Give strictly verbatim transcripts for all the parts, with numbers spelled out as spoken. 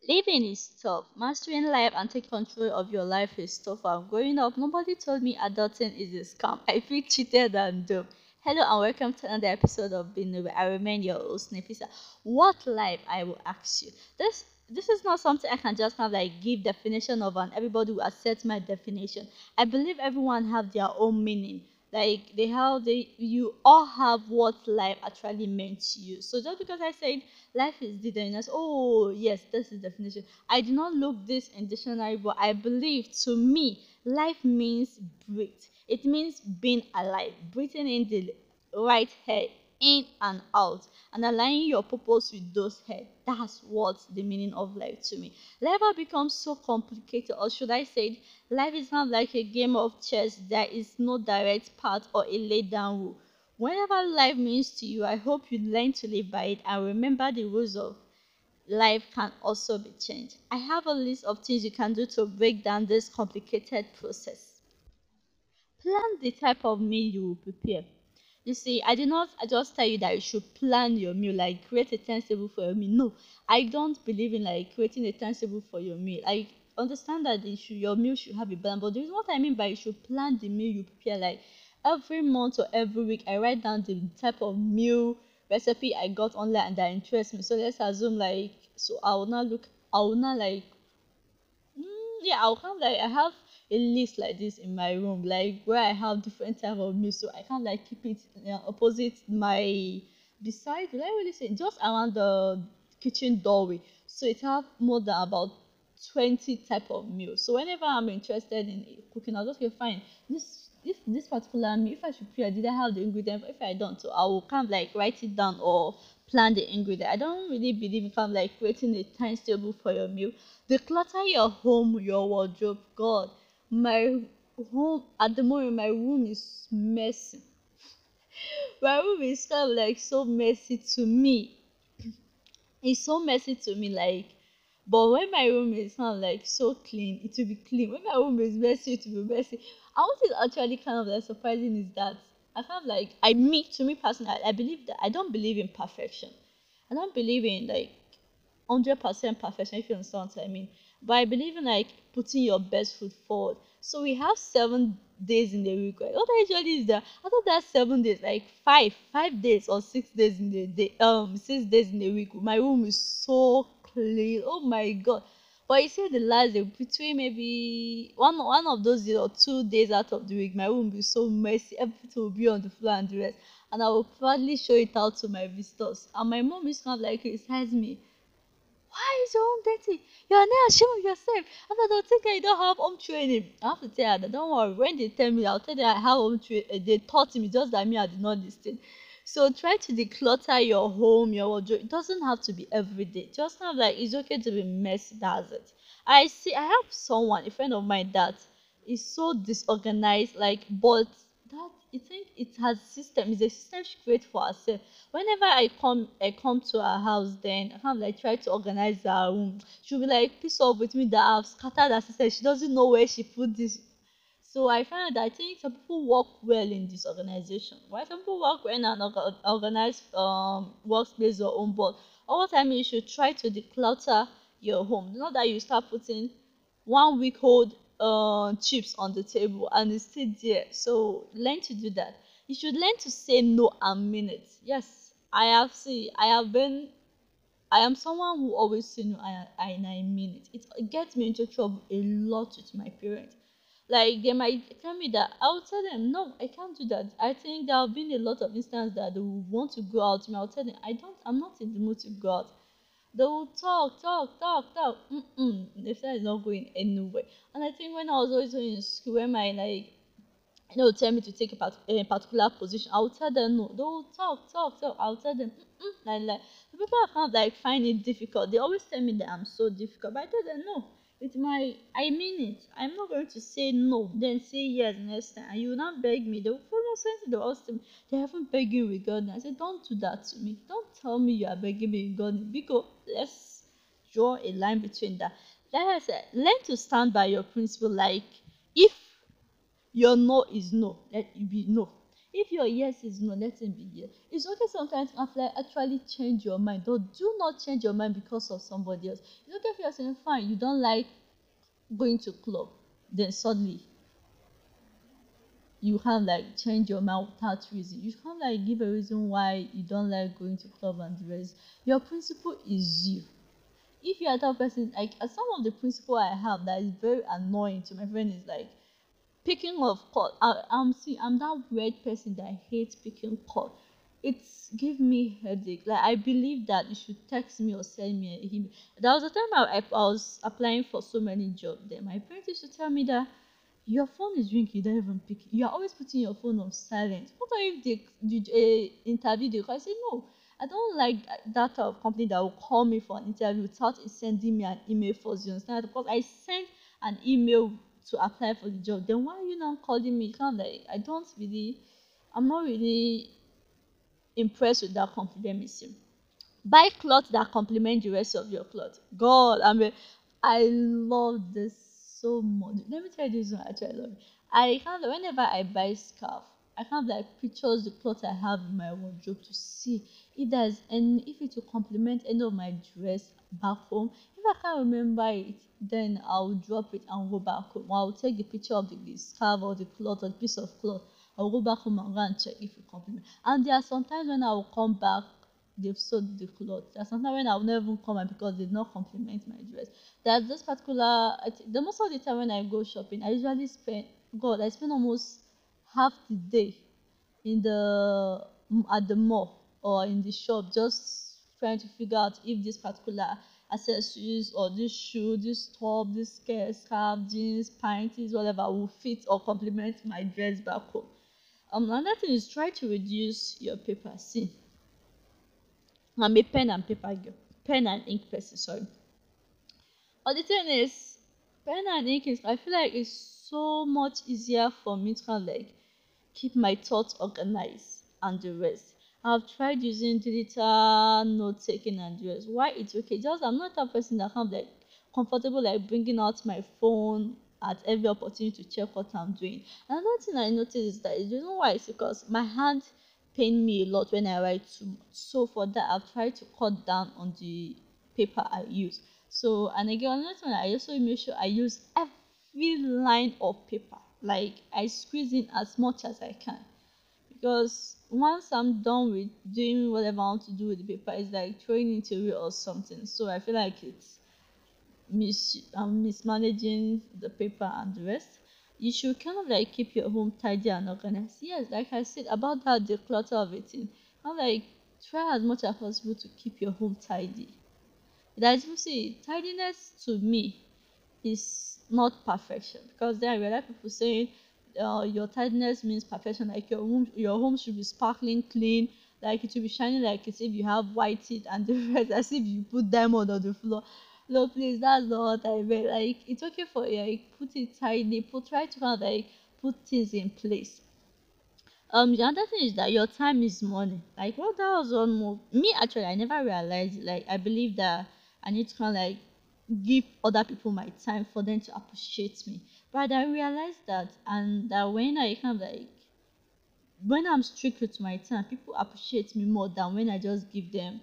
Living is tough. Mastering life and taking control of your life is tougher. Growing up, nobody told me adulting is a scam. I feel cheated and dumb. Hello and welcome to another episode of Being I remain your host, Nefisa. What life? I will ask you. This this is not something I can just have like give definition of and everybody will accept my definition. I believe everyone have their own meaning. Like they have they you all have what life actually meant to you. So just because I said life is the dynasty. Oh, yes, this is definition. I did not look this in dictionary, but I believe to me, life means breathe. It means being alive, breathing in the right head, in and out, and aligning your purpose with those head. That's what the meaning of life to me. Life has become so complicated, or should I say, life is not like a game of chess. There is no direct path or a laid down rule. Whatever life means to you, I hope you learn to live by it and remember the rules of life can also be changed. I have a list of things you can do to break down this complicated process. Plan the type of meal you will prepare. You see, I did not I just tell you that you should plan your meal, like create a timetable for your meal. No, I don't believe in like creating a timetable for your meal. I understand that it should, your meal should have a plan, but this is what I mean by you should plan the meal you prepare. Like every month or every week, I write down the type of meal recipe I got online and that interests me. So let's assume like so I will not look I will not like Mm, yeah, I'll have like I have a list like this in my room, like where I have different type of meat, so I can like keep it uh, opposite my beside. Will I really say just around the kitchen doorway, so it have more than about twenty type of meals. So whenever I'm interested in cooking, I'll just say fine. This if this particular meal, if I should prepare, did I have the ingredient? If I don't, so I will kind of like write it down or plan the ingredient. I don't really believe in kind of like creating a timetable for your meal. Declutter your home, your wardrobe. God, my home at the moment, my room is messy. My room is kind of like so messy to me. It's so messy to me, like. But when my room is kind of like so clean, it will be clean. When my room is messy, it will be messy. And what is actually kind of like surprising is that I kind of like I me to me personally, I, I believe that I don't believe in perfection. I don't believe in like hundred percent perfection if you understand what I mean. But I believe in like putting your best foot forward. So we have seven days in the week, right? What I usually is that I thought that seven days, like five, five days or six days in the day, um, six days in the week. My room is so clean. Oh my god. But you see the last day between maybe one one of those days or two days out of the week, my room will be so messy, everything will be on the floor and the rest. And I will proudly show it out to my visitors. And my mom is kind of like criticizes me, why is your home dirty? You are not ashamed of yourself. And I don't think I don't have home training. I have to tell her that don't worry. When they tell me, I'll tell them I have home training. They taught me just that me I did not listen. So try to declutter your home, your wardrobe. It doesn't have to be every day. Just have like it's okay to be messy. That's it. I see. I have someone, a friend of mine, that is so disorganized. Like, but that I think it has system. It's a system she creates for herself. Whenever I come, I come to her house, then I kind of like try to organize her room. She'll be like pissed off with me that I've scattered her system. She doesn't know where she put this. So I find that I think some people work well in this organization. Why some people work well in an orga- organized um, workspace or home, but all the time you should try to declutter your home. Not that you start putting one week old uh, chips on the table and it's still there. So learn to do that. You should learn to say no and mean it. Yes, I have seen. I have been. I am someone who always say no and I, and I mean it. It gets me into trouble a lot with my parents. Like they might tell me that I'll tell them no, I can't do that. I think there have been a lot of instances that they will want to go out. Me, I'll tell them I don't. I'm not in the mood to go out. They will talk, talk, talk, talk. Mm-mm. They said it's not going anywhere. And I think when I was always in school, when my like they will tell me to take a, part- a particular position. I'll tell them no. They will talk, talk, talk. I'll tell them mm-mm, like like. The people I kind of like find it difficult. They always tell me that I'm so difficult, but I tell them no. It's my I mean it. I'm not going to say no, then say yes next time. And you will not beg me. They will follow sense. They will ask me. They haven't begged you regarding. I said, don't do that to me. Don't tell me you are begging me regarding because let's draw a line between that. Like I said, learn to stand by your principle. Like if your no is no, let it be no. If your yes is no, let it be yes. It's okay sometimes to like actually change your mind, or do not change your mind because of somebody else. It's okay if you're saying fine, you don't like going to club, then suddenly you can't like change your mind without reason. You can't like give a reason why you don't like going to club and the rest. Your principle is you. If you are that person, like uh, some of the principle I have that is very annoying to my friend is like picking of call. I, I'm see I'm that weird person that hates picking call. It's give me headache. Like I believe that you should text me or send me an email. There was a time I, I was applying for so many jobs. Then my parents used to tell me that your phone is ringing, you don't even pick it. You are always putting your phone on silent. What if they did a interview? They call? I say no. I don't like that type of company that will call me for an interview without sending me an email first. You understand? Because I sent an email to apply for the job. Then why are you now calling me? Kind of like I don't really, I'm not really impressed with that company. Let me see. Buy clothes that complement the rest of your clothes. God, I mean, I love this so much. Let me tell you this one. Actually, I love it. I kind of whenever I buy scarf, I kind of like pictures the clothes I have in my wardrobe to see if there's any, if it will complement any of my dress back home. If I can't remember it, then I'll drop it and go back home. Or I'll take the picture of the, the scarf or the cloth or the piece of cloth. I'll go back home and go and check if it complements. And there are sometimes when I will come back, they've sold the clothes. There's sometimes when I'll never even come out because they did not compliment my dress. There's this particular, I thi- the most of the time when I go shopping, I usually spend, God, I spend almost half the day in the at the mall or in the shop just trying to figure out if this particular accessories or this shoe, this top, this skirt, scarf, jeans, panties, whatever will fit or complement my dress back home. Um, another thing is try to reduce your paper. See, I'm a pen and paper girl, pen and ink person. Sorry. But the thing is, pen and ink is I feel like it's so much easier for me to kind of like keep my thoughts organized and the rest. I've tried using digital note taking and the rest. Why it's okay? Just I'm not that person that kind of like comfortable like bringing out my phone at every opportunity to check what I'm doing. Another thing I noticed is that the reason why is because my hand pain me a lot when I write too much. So for that, I've tried to cut down on the paper I use. So and again, another thing I also make sure I use every line of paper. Like I squeeze in as much as I can because once I'm done with doing whatever I want to do with the paper, it's like throwing it away or something. So I feel like it's mis um, mismanaging the paper and the rest. You should kind of like keep your home tidy and organized. Yes, like I said about that declutter of it, kind of like try as much as possible to keep your home tidy. That's you see, tidiness to me is not perfection because then I realize people saying uh, your tidiness means perfection, like your room, your home should be sparkling clean, like it should be shining like as if you have white teeth and the rest as if you put diamond on the floor. No, please, that's not what I meant. Like it's okay for you, like put it tidy, put try to kind of like put things in place. Um, the other thing is that your time is money. Like what that was one move. Me actually, I never realized. It. Like I believe that I need to kind of like give other people my time for them to appreciate me. But I realized that, and that when I kind of like when I'm strict with my time, people appreciate me more than when I just give them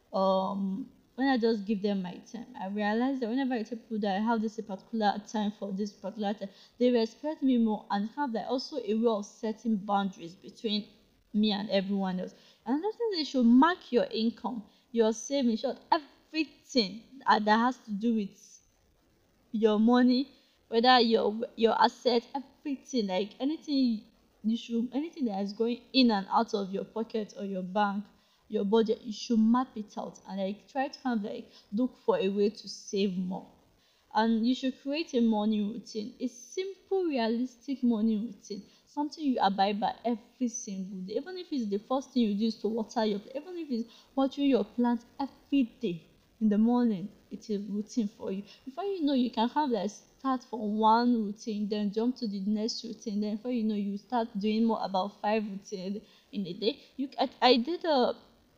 um when I just give them my time. I realize that whenever I tell people that I have this particular time for this particular time, they respect me more and have like also a way of setting boundaries between me and everyone else. Another thing is you should mark your income, your savings, short everything that that has to do with your money, whether your your asset, everything like anything you should anything that is going in and out of your pocket or your bank, your budget, you should map it out and like try to kind of like look for a way to save more. And you should create a morning routine, a simple, realistic morning routine, something you abide by every single day. Even if it's the first thing you do is to water your plant, even if it's watering your plants every day in the morning, it's a routine for you. Before you know, you can have like start from one routine, then jump to the next routine. Then before you know, you start doing more about five routines in a day. You, I, I did a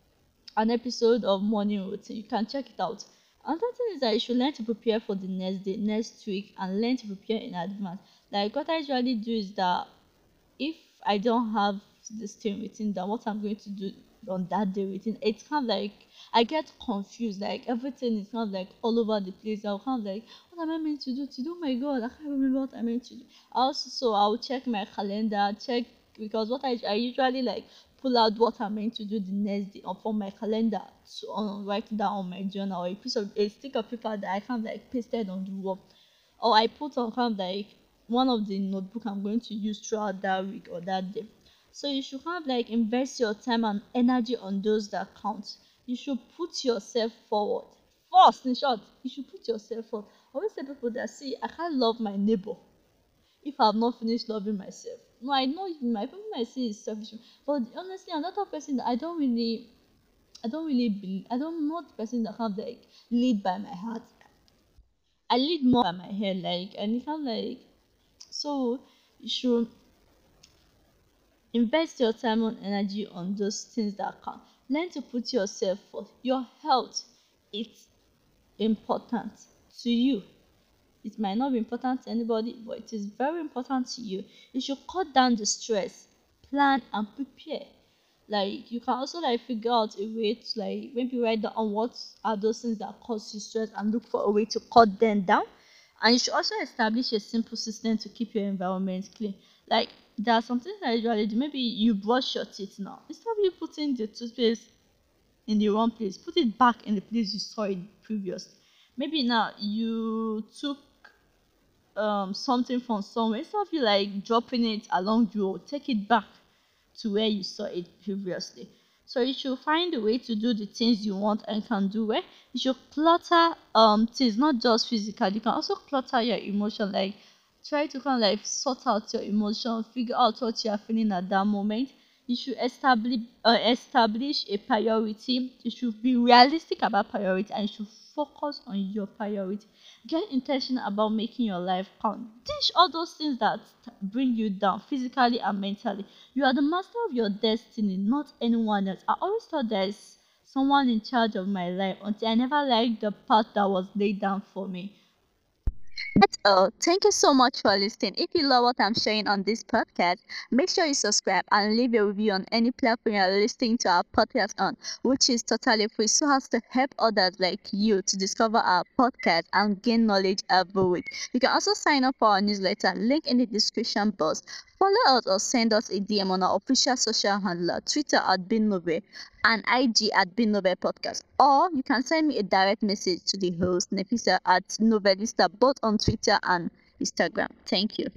an episode of morning routine. You can check it out. Another thing is that you should learn to prepare for the next day, next week, and learn to prepare in advance. Like what I usually do is that if I don't have to this thing written down, what I'm going to do on that day written. It's kind of like I get confused, like everything is kind of like all over the place. I'll kind of like, what am I meant to do today? Oh my god, I can't remember what I meant to do. Also, so I'll check my calendar, check because what I, I usually like pull out what I'm meant to do the next day on from my calendar to um, write it down on my journal or a piece of a stick of paper that I kind of like pasted on the wall, or I put on kind of like one of the notebook I'm going to use throughout that week or that day. So you should kind of like invest your time and energy on those that count. You should put yourself forward. First, in short, you should put yourself forward. I always tell people that see, I can't love my neighbor if I've not finished loving myself. No, I know my people might say it's selfish, but honestly, I'm not a person that I don't really, I don't really believe. I don't I'm not the person that have like lead by my heart. I lead more by my head, like and it kind of like so. You should invest your time and energy on those things that count. Learn to put yourself first. Your health is important to you. It might not be important to anybody, but it is very important to you. You should cut down the stress, plan and prepare. Like you can also like figure out a way to like maybe write down on what are those things that cause you stress and look for a way to cut them down. And you should also establish a simple system to keep your environment clean. Like there are some things I usually do. Maybe you brush your teeth now. Instead of you putting the toothpaste in the wrong place, put it back in the place you saw it previously. Maybe now you took um something from somewhere. Instead of you like dropping it along the road, take it back to where you saw it previously. So you should find a way to do the things you want and can do well. You should clutter um things, not just physical. You can also clutter your emotion, like try to kind of like sort out your emotion, figure out what you are feeling at that moment. You should establish uh, establish a priority. You should be realistic about priority and you should focus on your priority. Get intentional about making your life count. Ditch all those things that bring you down physically and mentally. You are the master of your destiny, not anyone else. I always thought there is someone in charge of my life until I never liked the path that was laid down for me. That's all. Thank you so much for listening. If you love what I'm sharing on this podcast, make sure you subscribe and leave a review on any platform you're listening to our podcast on, which is totally free, so as to help others like you to discover our podcast and gain knowledge every week. You can also sign up for our newsletter, link in the description box. Follow us or send us a D M on our official social handler, Twitter at Binove and I G at Binove Podcast. Or you can send me a direct message to the host, Nefisa at Novelista, both on Twitter and Instagram. Thank you.